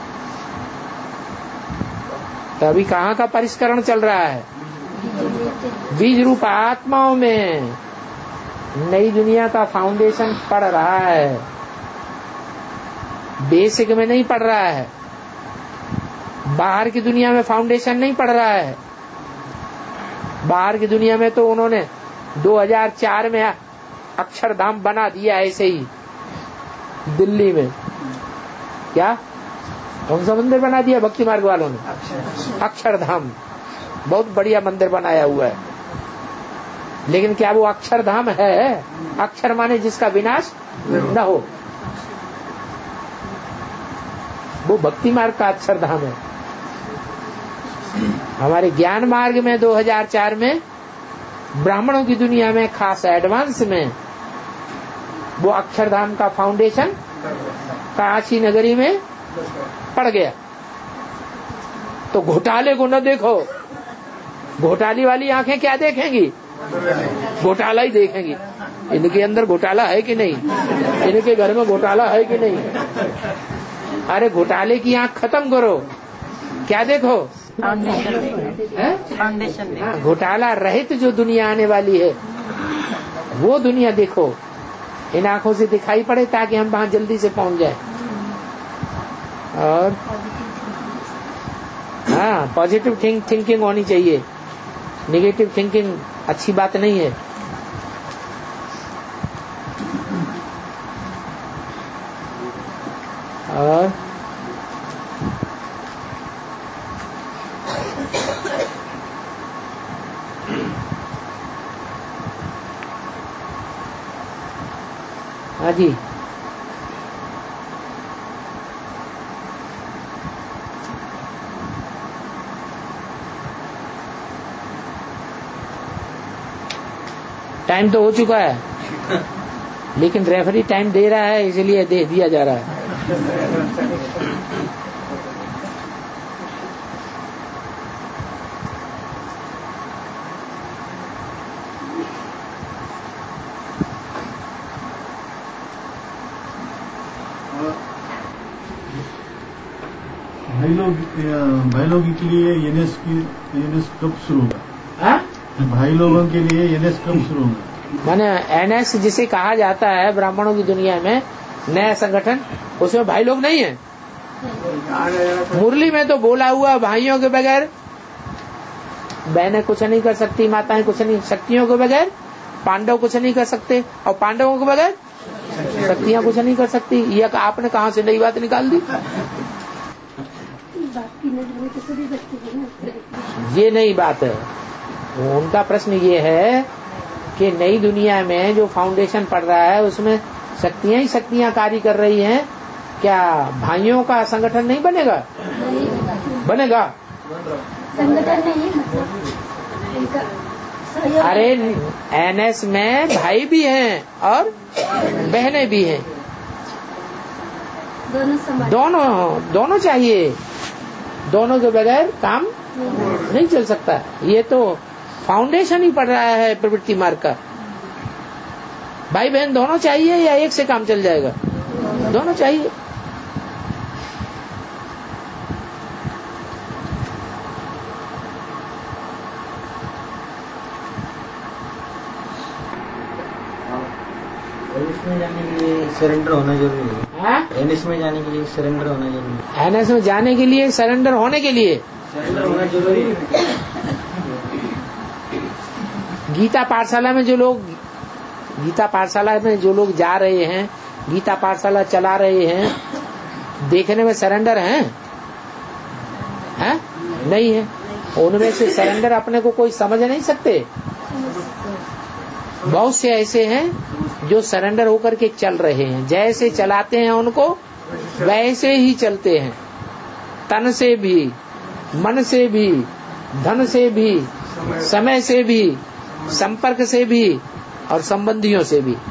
तो अभी कहाँ का परिष्करण चल रहा है? बीज रूप आत्माओं में नई दुनिया का फाउंडेशन पड़ रहा है, बेसिक में नहीं पड़ रहा है। बाहर की दुनिया में फाउंडेशन नहीं पड़ रहा है। बाहर की दुनिया में तो उन्होंने 2004 में अक्षरधाम बना दिया ऐसे ही, दिल्ली में। क्या कौन सा मंदिर बना दिया भक्ति मार्ग वालों ने? अक्षरधाम, बहुत बढ़िया मंदिर बनाया हुआ है। लेकिन क्या वो अक्षरधाम है? अक्षर माने जिसका विनाश न हो, वो भक्ति मार्ग का अक्षरधाम है। हमारे ज्ञान मार्ग में 2004 में ब्राह्मणों की दुनिया में खास एडवांस में वो अक्षरधाम का फाउंडेशन काशी नगरी में पड़ गया। तो घोटाले को न देखो, घोटाली वाली आंखें क्या देखेंगी? घोटाला ही देखेंगी। इनके अंदर घोटाला है कि नहीं, इनके घर में घोटाला है कि नहीं। अरे घोटाले की आंख खत्म करो, क्या देखो? फाउंडेशन। घोटाला रहित जो दुनिया आने वाली है वो दुनिया देखो, इन आंखों से दिखाई पड़े ताकि हम वहां जल्दी से पहुंच जाए। और हाँ, पॉजिटिव थिंकिंग होनी चाहिए, नेगेटिव थिंकिंग अच्छी बात नहीं है। और हाँ जी, टाइम तो हो चुका है, लेकिन रेफरी टाइम दे रहा है इसलिए दे दिया जा रहा है। भाई लोग के लिए एनएस कब शुरू होगा? भाई लोगों के लिए एनएस कब शुरू होगा? माने एनएस जिसे कहा जाता है ब्राह्मणों की दुनिया में नया संगठन, उसमें भाई लोग नहीं है। मुरली में तो बोला हुआ भाइयों के बगैर बहनें कुछ नहीं कर सकती, माताएं कुछ नहीं, शक्तियों के बगैर पांडव कुछ नहीं कर सकते, और पांडवों के बगैर शक्तियां कुछ नहीं कर सकती। यह आपने कहाँ से नई बात निकाल दी? ये नई बात है। उनका प्रश्न ये है कि नई दुनिया में जो फाउंडेशन पड़ रहा है उसमें शक्तियां ही शक्तियां कार्य कर रही हैं, क्या भाइयों का संगठन नहीं बनेगा? बनेगा। संगठन नहीं मतलब अरे एनएस में भाई भी हैं और बहनें भी हैं, दोनों चाहिए, दोनों के बगैर काम नहीं चल सकता। ये तो फाउंडेशन ही पड़ रहा है प्रवृत्ति मार्ग का। भाई बहन दोनों चाहिए या एक से काम चल जाएगा? दोनों चाहिए। एनएस में जाने के लिए सरेंडर होना जरूरी है। एनएस में जाने के लिए सरेंडर होना जरूरी है। एनएस में जाने के लिए सरेंडर होने के लिए सरेंडर होना जरूरी है। गीता पाठशाला में जो लोग जा रहे हैं, गीता पाठशाला चला रहे हैं, देखने में सरेंडर हैं? नहीं है। उनमें से सरेंडर अपने को कोई समझ नहीं सकते। बहुत से ऐसे हैं जो सरेंडर होकर के चल रहे हैं, जैसे चलाते हैं उनको वैसे ही चलते हैं, तन से भी, मन से भी, धन से भी, समय से भी, संपर्क से भी और संबंधियों से भी,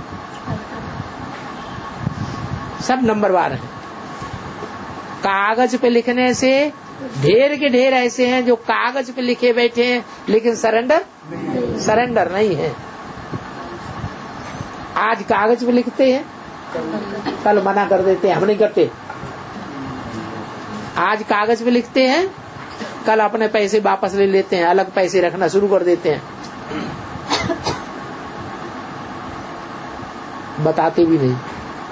सब नंबरवार हैं। कागज पे लिखने से ढेर के ढेर ऐसे हैं जो कागज पे लिखे बैठे हैं लेकिन सरेंडर नहीं है। आज कागज पे लिखते हैं, कल मना कर देते हैं, हम नहीं करते। आज कागज पे लिखते हैं, कल अपने पैसे वापस ले लेते हैं, अलग पैसे रखना शुरू कर देते हैं, बताते भी नहीं।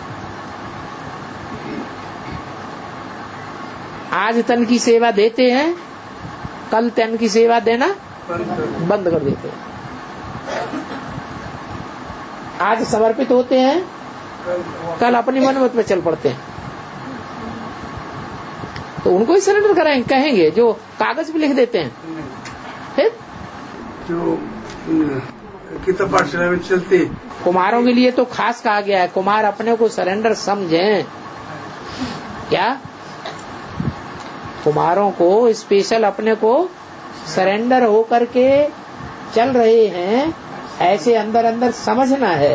आज तन की सेवा देते हैं, कल तन की सेवा देना बंद कर देते हैं। आज समर्पित होते हैं, कल अपनी मनमत पे चल पड़ते हैं। तो उनको ही सरेंडर कराएंगे, कहेंगे जो कागज पे लिख देते हैं। फिर जो गीता पाठशाला में चलते। कुमारों के लिए तो खास कहा गया है, कुमार अपने को सरेंडर समझें। क्या कुमारों को स्पेशल अपने को सरेंडर होकर के चल रहे हैं, ऐसे अंदर अंदर समझना है।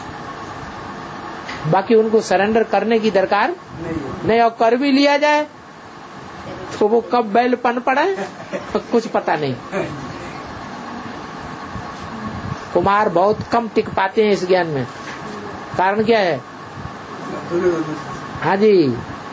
बाकी उनको सरेंडर करने की दरकार नहीं, और कर भी लिया जाए तो वो कब बैल पन पड़ा है कुछ पता नहीं। कुमार बहुत कम टिक पाते हैं इस ज्ञान में। कारण क्या है? हाँ जी,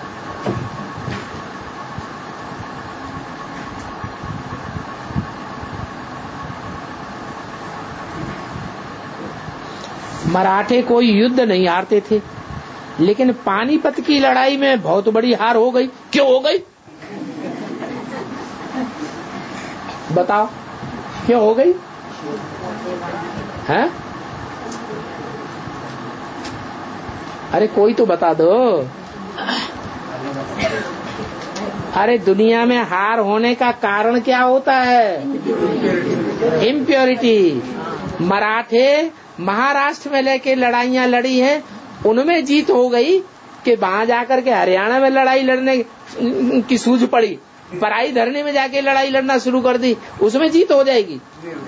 मराठे कोई युद्ध नहीं हारते थे, लेकिन पानीपत की लड़ाई में बहुत बड़ी हार हो गई। क्यों हो गई बताओ, क्यों हो गई? हैं? अरे कोई तो बता दो। अरे दुनिया में हार होने का कारण क्या होता है? इम्प्योरिटी। मराठे महाराष्ट्र में लेके लड़ाइयां लड़ी हैं, उनमें जीत हो गई कि वहां जाकर के हरियाणा में लड़ाई लड़ने की सूझ पड़ी, पराई धरने में जाके लड़ाई लड़ना शुरू कर दी, उसमें जीत हो जाएगी।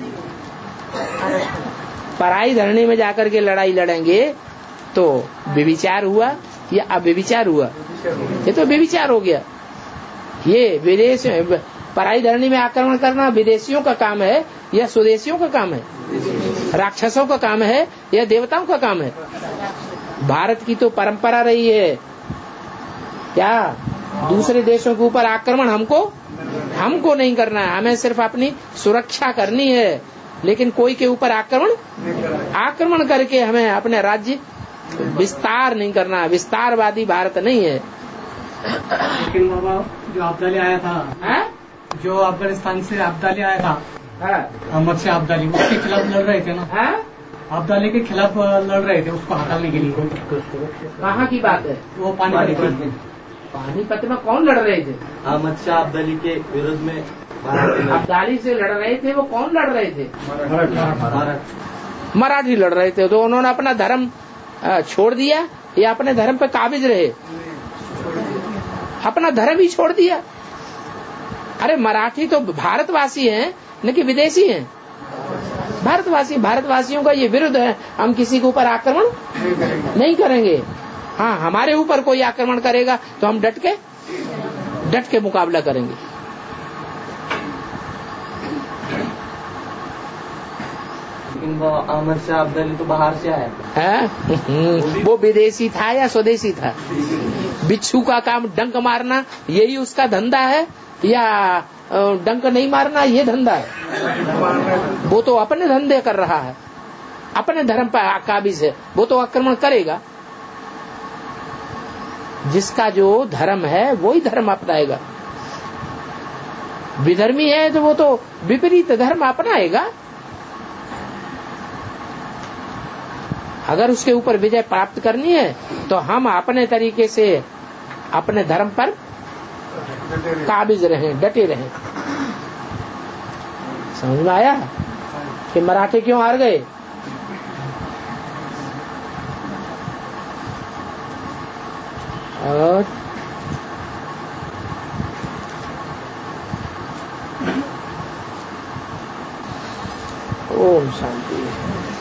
पराई धरने में जाकर के लड़ाई लड़ेंगे तो व्यभिचार हुआ या अव्यभिचार हुआ? ये तो व्यभिचार हो गया। ये विदेश पराई धरनी में आक्रमण करना विदेशियों का काम है या स्वदेशियों का काम है? राक्षसों का काम है या देवताओं का काम है? भारत की तो परंपरा रही है क्या दूसरे देशों के ऊपर आक्रमण हमको नहीं करना है, हमें सिर्फ अपनी सुरक्षा करनी है। लेकिन कोई के ऊपर आक्रमण करके हमें अपने राज्य विस्तार नहीं करना। विस्तारवादी भारत नहीं है। लेकिन बाबा जो अब्दाली आया था, जो अफगानिस्तान से अब्दाली आया था, मक्सी अब्दाली, उसके खिलाफ लड़ रहे थे ना। अब्दाली के खिलाफ लड़ रहे थे उसको हटाने के लिए। कहाँ की बात है? वो पानीपत में कौन लड़ रहे थे? अहमद शाह अब्दाली के विरोध में। अब्दाली से लड़ रहे थे, वो कौन लड़ रहे थे? मराठी लड़ रहे थे। तो उन्होंने अपना धर्म छोड़ दिया या अपने धर्म पे काबिज रहे? अपना धर्म ही छोड़ दिया। अरे मराठी तो भारतवासी हैं न कि विदेशी हैं? भारतवासियों का ये विरुद्ध है, हम किसी के ऊपर आक्रमण नहीं करेंगे। हाँ, हमारे ऊपर कोई आक्रमण करेगा तो हम डट के मुकाबला करेंगे। लेकिन वो अहमद शाह अब्दाली तो बाहर से आया है। वो विदेशी था या स्वदेशी था? बिच्छू का काम डंक मारना, यही उसका धंधा है, या डंक नहीं मारना ये धंधा है? वो तो अपने धंधे कर रहा है, अपने धर्म पर काबिज है, वो तो आक्रमण करेगा। जिसका जो धर्म है वही धर्म अपनाएगा। विधर्मी है तो वो तो विपरीत धर्म अपनाएगा। अगर उसके ऊपर विजय प्राप्त करनी है तो हम अपने तरीके से अपने धर्म पर काबिज रहें, डटे रहें। समझ में आया कि मराठे क्यों हार गए? और ओम शांति।